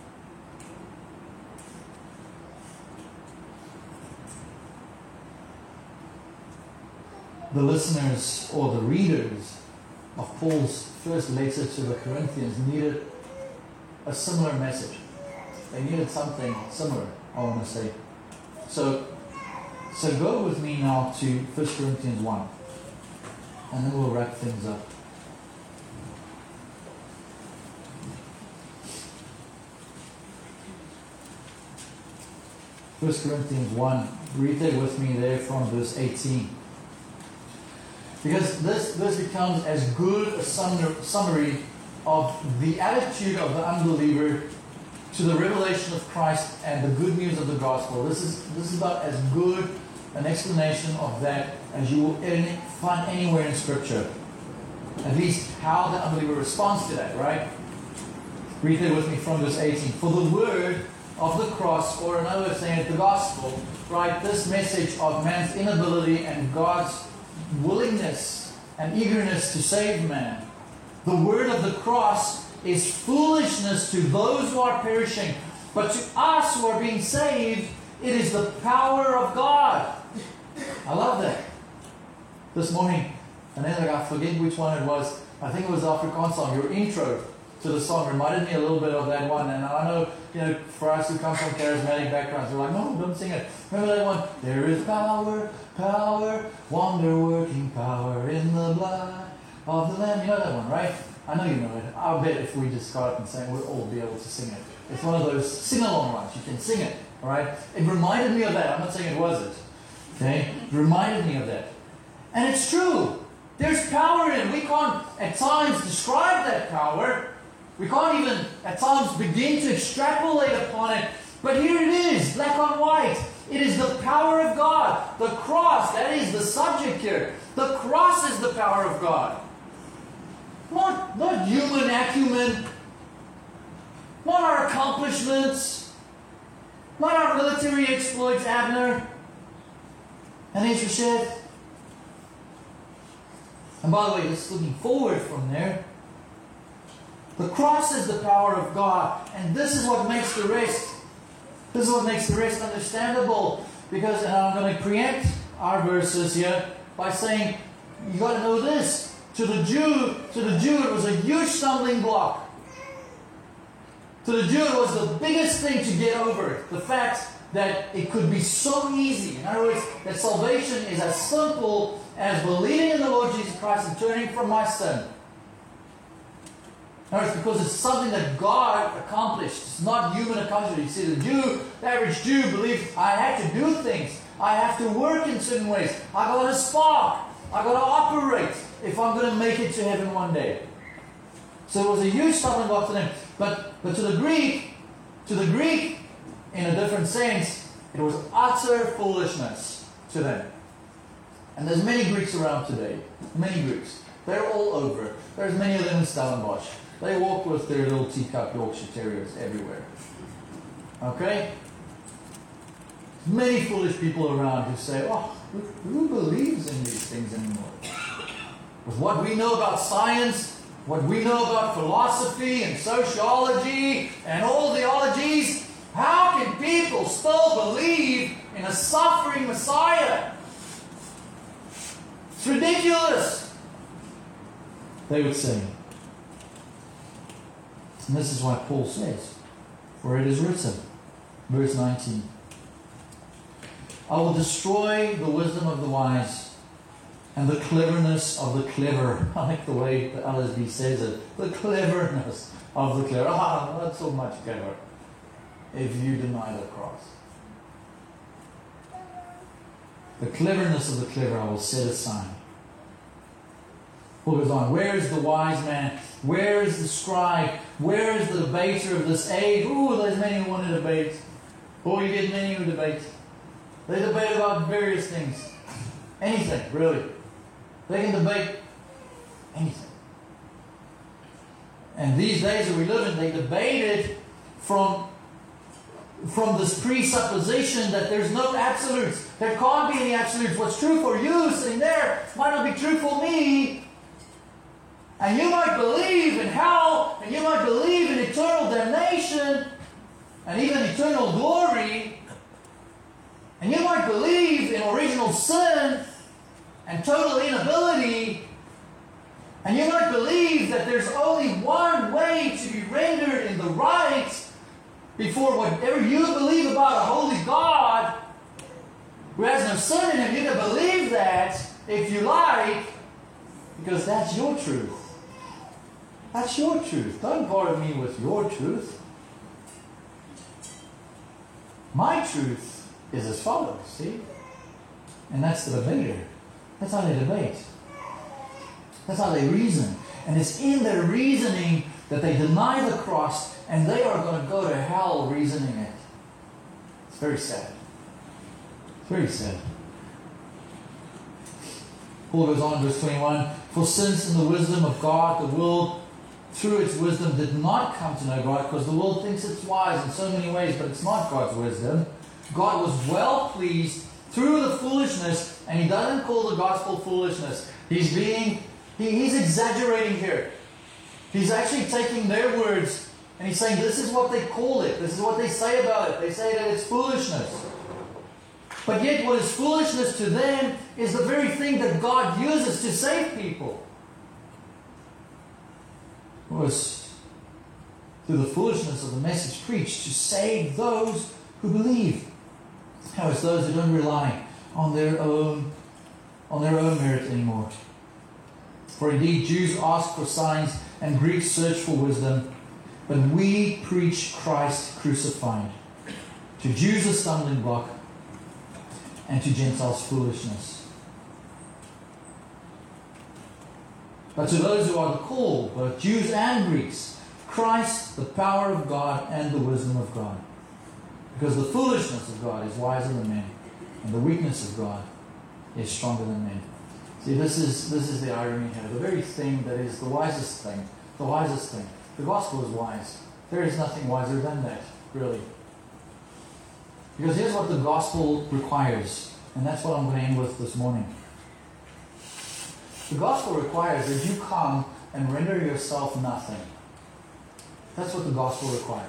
The listeners or the readers of Paul's first letter to the Corinthians needed a similar message. They needed something similar, I want to say. So go with me now to 1 Corinthians 1. And then we'll wrap things up. First Corinthians 1. Read it with me there from verse 18. Because this becomes as good a summary of the attitude of the unbeliever to the revelation of Christ and the good news of the gospel. This is about as good an explanation of that as you will find anywhere in Scripture. At least how the unbeliever responds to that, right? Read it with me from verse 18. For the word of the cross, or another way of saying it, the gospel, right? This message of man's inability and God's willingness and eagerness to save man. The word of the cross is foolishness to those who are perishing, but to us who are being saved, it is the power of God. I love that. This morning, and then I forget which one it was. I think it was the Afrikaans song. Your intro to the song reminded me a little bit of that one. And I know, for us who come from charismatic backgrounds, we're like, no, don't sing it. Remember that one? There is power, wonder-working power in the blood of the Lamb. You know that one, right? I know you know it. I'll bet if we just got up and sang, we'll all be able to sing it. It's one of those sing-along ones. You can sing it. All right? It reminded me of that. I'm not saying it wasn't. Okay? It reminded me of that. And it's true. There's power in it. We can't at times describe that power. We can't even at times begin to extrapolate upon it. But here it is, black on white. It is the power of God. The cross, that is the subject here. The cross is the power of God. Not human acumen. Not our accomplishments. Not our military exploits, Abner and Ishbosheth. And by the way, just looking forward from there, the cross is the power of God. And this is what makes the rest. This is what makes the rest understandable. Because, and I'm going to preempt our verses here by saying, you got to know this. To the Jew, it was a huge stumbling block. To the Jew, it was the biggest thing to get over it. The fact that it could be so easy. In other words, that salvation is as simple as believing in the Lord Jesus Christ and turning from my sin. In other words, because it's something that God accomplished. It's not human accomplishment. You see, the average Jew believes, I have to do things. I have to work in certain ways. I got to spark. I got to operate if I'm going to make it to heaven one day. So it was a huge stumbling block to them. But to the Greek, in a different sense, it was utter foolishness to them. And there's many Greeks around today. Many Greeks. They're all over. There's many of them in Stellenbosch. They walk with their little teacup Yorkshire Terriers everywhere. Okay? Many foolish people around who say, oh, who believes in these things anymore? With what we know about science, what we know about philosophy and sociology and all theologies, how can people still believe in a suffering Messiah? It's ridiculous, they would say. And this is why Paul says, for it is written, verse 19, I will destroy the wisdom of the wise and the cleverness of the clever. I like the way the LSB says it. The cleverness of the clever. Not so much clever if you deny the cross. The cleverness of the clever I will set aside. Paul goes on, where is the wise man? Where is the scribe? Where is the debater of this age? Ooh, there's many who want to debate. Oh, you get many who debate. They debate about various things. Anything, really. They can debate anything. And these days that we live in, they debate it from this presupposition that there's no absolutes. There can't be any absolutes. What's true for you sitting there might not be true for me. And you might believe in hell, and you might believe in eternal damnation, and even eternal glory. And you might believe in original sin and total inability. And you might believe that there's only one way to be rendered in the right before whatever you believe about a holy God who has no sin in him. You can believe that if you like, because that's your truth. That's your truth. Don't bother me with your truth. My truth is as follows, see? And that's the debater. That's how they debate. That's how they reason. And it's in their reasoning that they deny the cross, and they are going to go to hell reasoning it. It's very sad. It's very sad. Paul goes on, verse 21, for since in the wisdom of God, the world through its wisdom did not come to know God, because the world thinks it's wise in so many ways, but it's not God's wisdom. God was well pleased through the foolishness, and he doesn't call the gospel foolishness. He's exaggerating here. He's actually taking their words and he's saying this is what they call it. This is what they say about it. They say that it's foolishness. But yet what is foolishness to them is the very thing that God uses to save people. It was through the foolishness of the message preached to save those who believe. How is those who don't rely on their own merit anymore. For indeed, Jews ask for signs and Greeks search for wisdom, but we preach Christ crucified. To Jews a stumbling block, and to Gentiles foolishness. But to those who are the called, both Jews and Greeks, Christ, the power of God and the wisdom of God. Because the foolishness of God is wiser than men, and the weakness of God is stronger than men. See, this is the irony here. The very thing that is the wisest thing, the gospel is wise. There is nothing wiser than that, really. Because here's what the gospel requires, and that's what I'm going to end with this morning. The gospel requires that you come and render yourself nothing. That's what the gospel requires.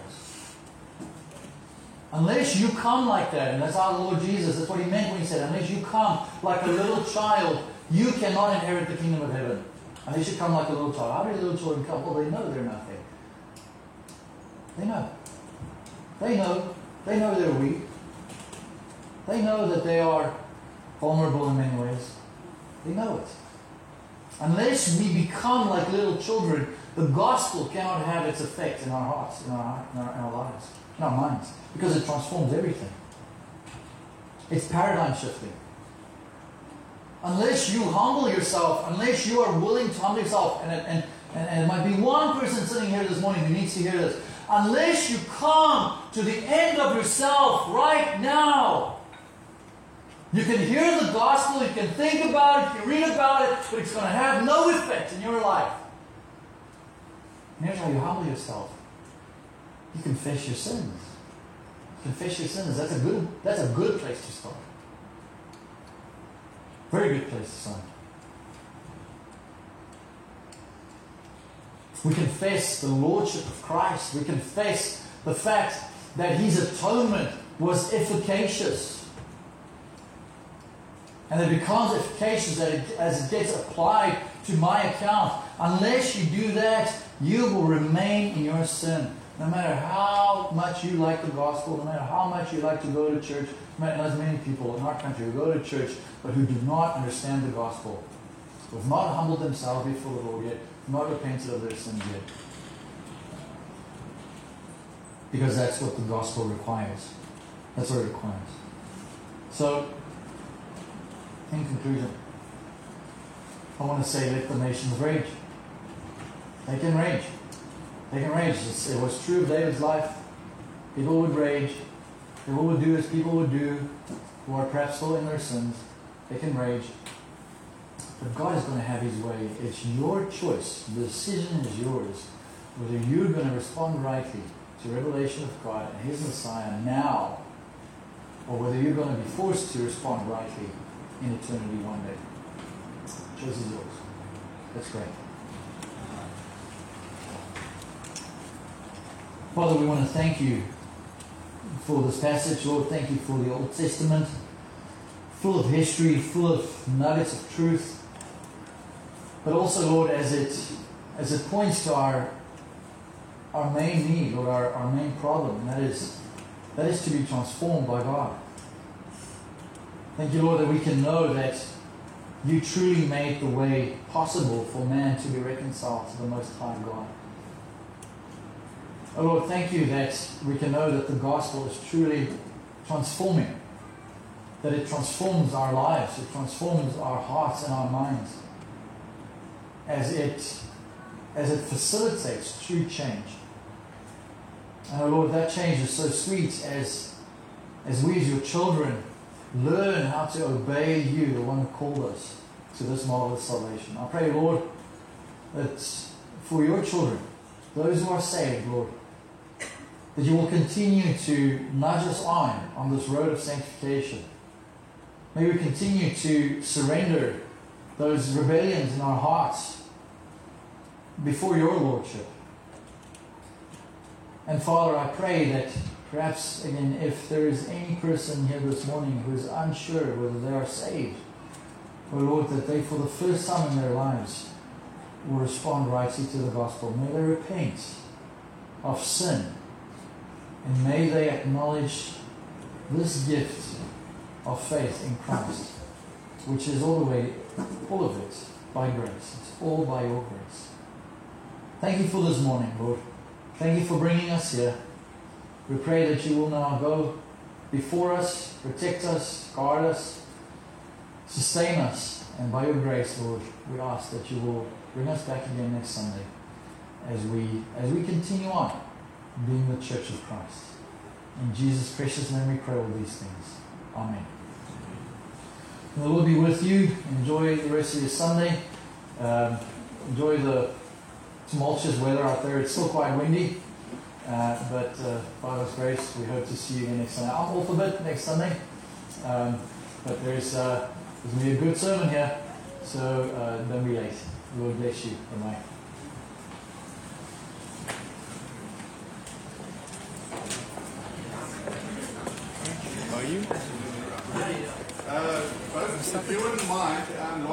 Unless you come like that, and that's our Lord Jesus, that's what He meant when He said, unless you come like a little child, you cannot inherit the kingdom of heaven. Unless you come like a little child. How do little children come? Well, they know they're nothing. They know. They know. They know they're weak. They know that they are vulnerable in many ways. They know it. Unless we become like little children, the gospel cannot have its effect in our hearts, in our lives, in our minds, because it transforms everything. It's paradigm shifting. Unless you humble yourself, unless you are willing to humble yourself, and it might be one person sitting here this morning who needs to hear this, unless you come to the end of yourself right now, you can hear the gospel, you can think about it, you can read about it, but it's going to have no effect in your life. And here's how you humble yourself. You confess your sins. Confess your sins. That's a good place to start. Very good place to start. We confess the Lordship of Christ. We confess the fact that His atonement was efficacious. And it becomes efficacious as it gets applied to my account. Unless you do that, you will remain in your sin. No matter how much you like the gospel, no matter how much you like to go to church, as many people in our country who go to church but who do not understand the gospel, who have not humbled themselves before the Lord yet, not repented of their sins yet. Because that's what the gospel requires. That's what it requires. So, in conclusion, I want to say, let the nations rage. They can rage. They can rage. It was true of David's life. People would rage. People would do as people would do, who are perhaps still in their sins. They can rage. But God is going to have His way. It's your choice. The decision is yours. Whether you're going to respond rightly to revelation of God and His Messiah now, or whether you're going to be forced to respond rightly in eternity one day. The choice is yours. That's great. Father, we want to thank You for this passage. Lord, thank You for the Old Testament, full of history, full of nuggets of truth. But also, Lord, as it points to our main need, or our main problem, and that is to be transformed by God. Thank You, Lord, that we can know that You truly made the way possible for man to be reconciled to the Most High God. Oh Lord, thank You that we can know that the gospel is truly transforming, that it transforms our lives, it transforms our hearts and our minds, as it facilitates true change. And oh Lord, that change is so sweet as we as Your children learn how to obey You, the one who called us to this marvelous salvation. I pray, Lord, that for Your children, those who are saved, Lord, that You will continue to nudge us on this road of sanctification. May we continue to surrender those rebellions in our hearts before Your Lordship. And Father, I pray that perhaps, again, if there is any person here this morning who is unsure whether they are saved, oh Lord, that they for the first time in their lives will respond rightly to the gospel. May they repent of sin, and may they acknowledge this gift of faith in Christ, which is all of it by grace. It's all by Your grace. Thank You for this morning, Lord. Thank You for bringing us here. We pray that You will now go before us, protect us, guard us, sustain us. And by your grace, Lord, we ask that you will bring us back again next Sunday as we continue on being the church of Christ. In Jesus' precious name we pray all these things. Amen. The Lord be with you. Enjoy the rest of your Sunday. Enjoy the tumultuous weather out there. It's still quite windy. But by God's grace, we hope to see you again next Sunday. I'm off a bit next Sunday. But there's going to be a good sermon here. So don't be late. The Lord bless you. Bye-bye. Are you? If you wouldn't mind,